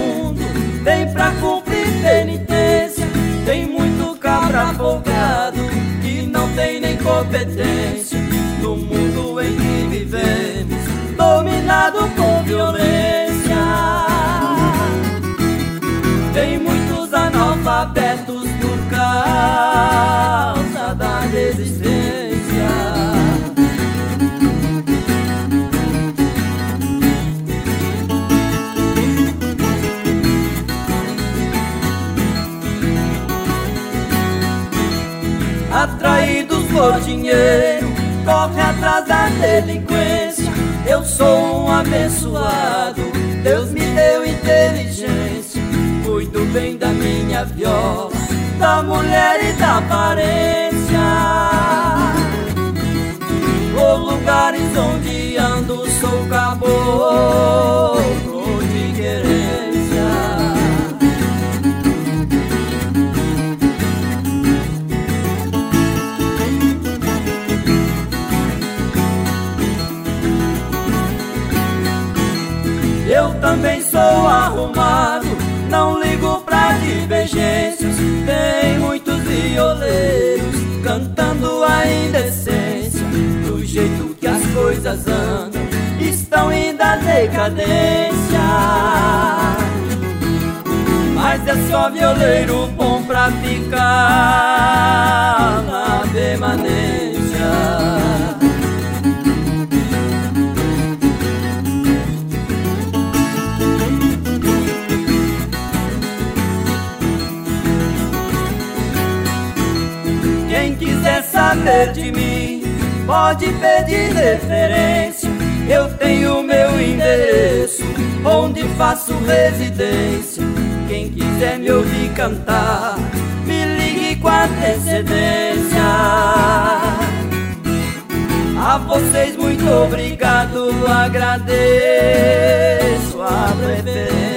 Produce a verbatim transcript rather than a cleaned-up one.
mundo vem pra cumprir penitência. Tem muito cabra folgado que não tem nem competência. No mundo em que vivemos, dominado com violência, tem muitos analfabetos por causa da resistência. Atraídos por dinheiro, corre atrás da delinquência. Eu sou um abençoado, Deus me deu inteligência. Cuido bem da minha viola, da mulher e da aparência. Por lugares onde ando sou caboclo de querência. Eu também sou arrumado, não ligo pra divergências. Tem muitos violeiros cantando a indecência. Do jeito que as coisas andam, estão indo à decadência. Mas é só violeiro bom pra ficar na permanência. Quem quiser saber de mim, pode pedir referência. Eu tenho meu endereço, onde faço residência. Quem quiser me ouvir cantar, me ligue com antecedência. A vocês muito obrigado, agradeço a preferência.